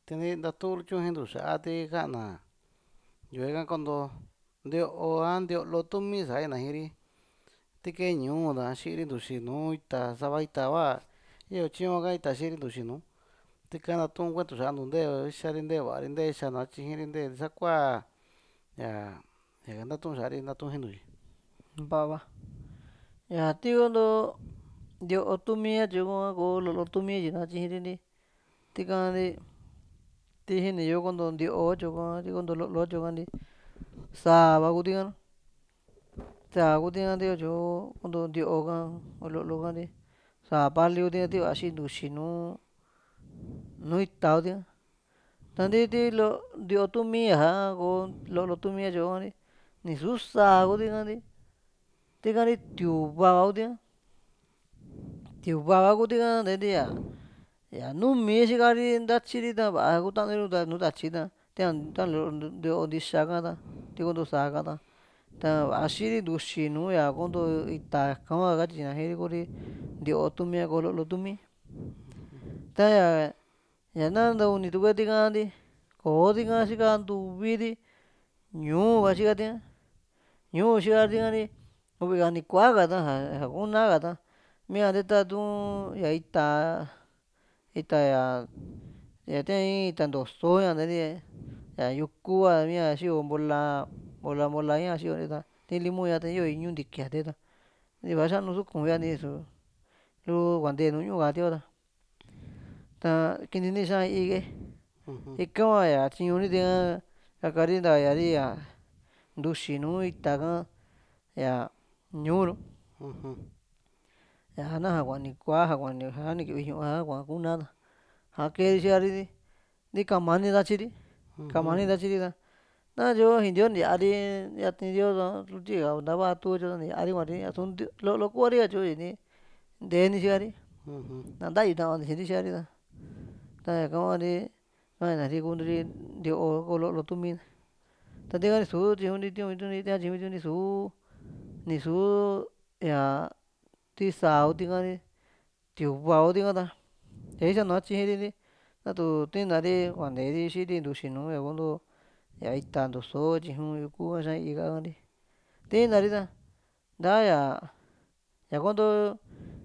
Tini ndatu chujin nduxaati kana yuega kondo ndio a ndio lo tumi saina jiri tike ñuu da xiri nduxinu ita sava ita va iyo chionga ita xiri nduxinu tika natun kuetu xandu nde xari nde vari nde xana chijiri nde sakua ya ndatun xari ndatun jinuyi. Vava ya tikondo ndio tumia yukua ko lolo tumi yina chijiri tikandi tijiniyo kondo ndio yuka tikondo lolo yukandi sava kutikana saa kutikandi yo kondo ndioka lolo kandi saa pali kutika tiva xii nduxi nuu ita kutika tanti ti ndio tumia ja ko lolo tumia yukani ni xu saa kutikandi tikandi tiuvava kutika tiuvava kutika ntendi ya numii xikari ntachiri ta va'a kutaniro nuu tachi ta ta lolo ndio ndixa kata tikondo saa kata ta va'a xiri nduxi nuu ya kondo ita ñaka hua katyina jiri Kuri ndio tumia ko lolo tumi taya na ntauni tukue tikandi koo tika xika ntuviti ñuuva xika tika ñuu xika tikandi u'vika ni kua'ka ja kunaka mia tatu'n ya ita ya tia in ita ntoso ña ntendi ya yuku a mia xiyo mbola mbola ña xiyo ta tii limuña ta yoo iñu ntikia ta va xianu suku yani su lu kuante nuu ñu'uka tio ta kini ni xaa ike ika hua ya chiñuni tika kakari ntayari ya nduxi nuu ita ka ya ñuu nu ya na ja kuani kua ja kuani kivi ñu'u kua kuna ja keeri xikari ti kamani ndachiri kamani ndachiri ta nayo jintiu ntiari yati dio tiika ntava tu tyo niari kuari a'su lolo kuari katyo nini nteeni xikari na ntayu ta'va xiri xikari ta ñaka huari ka'inari kuntori ndio ko lolo tumi ta tika ni su chiñu ntiu'u tia chiñu ntiu'u nisu ña ti saa kutikari tiuva kutika ta ña kisianua chijiri atu tinari kuanteri xiri ntuxi nuu ya konto ya ita ntoso chiñu yuku ha xaa i'i ka'ari tinari ta ntaya ña konto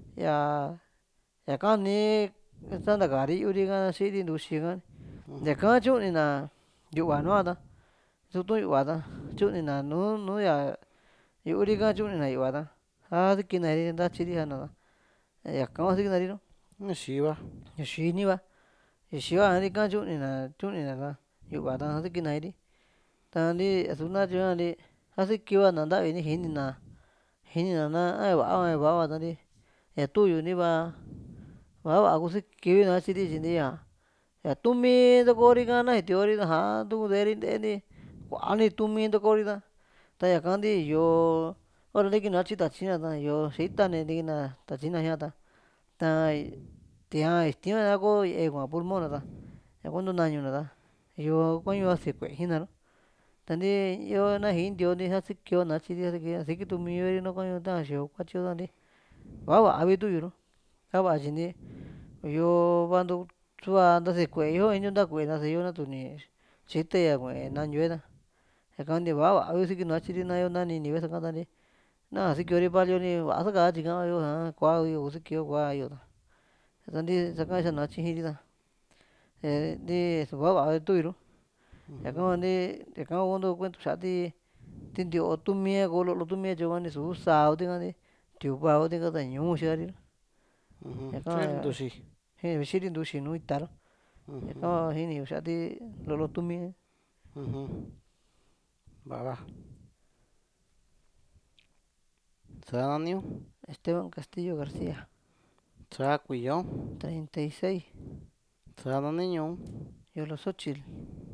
ya kani santakari yu'urika xiri ntuxi ka ñaka tyunina yu'va nua ta tu'un yu'va ta tyunina nuu ya yu'urika tyunina yu'va ta a sikinari ntachiri ja'ana ta ñaka hua sikinari nu Ni xiva ni xiva ni ika tyunina ta yu'va ta sikinari ta nti asu natyo ña a sikiva na ntavi ni jinina na a va'a va tanti ña tu'yu ni va va'a kusikivi na katyiri tyi ya tumi ntokori ka na sitiori ja ntuku nteeri nte'enti kua'ni tumi ntokori ta ñakanti iyo ora ntikina katyi tachina ta iyo xa itani ntikina tachina jia ta ti'a ixti a ko ye'e kua pulmon na ta ña konto nañuna ta iyo kuañu ase kuejina nu tanti yo na jintiu a sikio na katyiri siki tumiyo nu kuañu tava xio kuatyi tanti va'a va'a vi tu'yu nu a va'a tyi iyo vantu su'a ntase kueyo intyo ntakue naseyo natu ni xite ya kue'e nañue ta ñakanti va'a va'a vi sikina katyiri na yo nanini vesa ka nti naja sikiori palio ni va'a saka tyika yo ja kua'yo kusikio kua'yo ta santi saka kisianua chijiri ta nti su va'a va'a tu'yu nu ñaka hua nti ñaka hua konto kuentu xa'a ti ndio tumia ko lolo tumia tyo ni su saa kutikandi tiuva kutika ta ñuu xikari xiri ntuxi xiri ntuxi nuu ita nu ñaka hua jiniyu xa'a ti lolo tumi va sa'a naniu Esteban Castillo García sa'a kuiyo 36 sa'a nani ñuu Yoloxochitl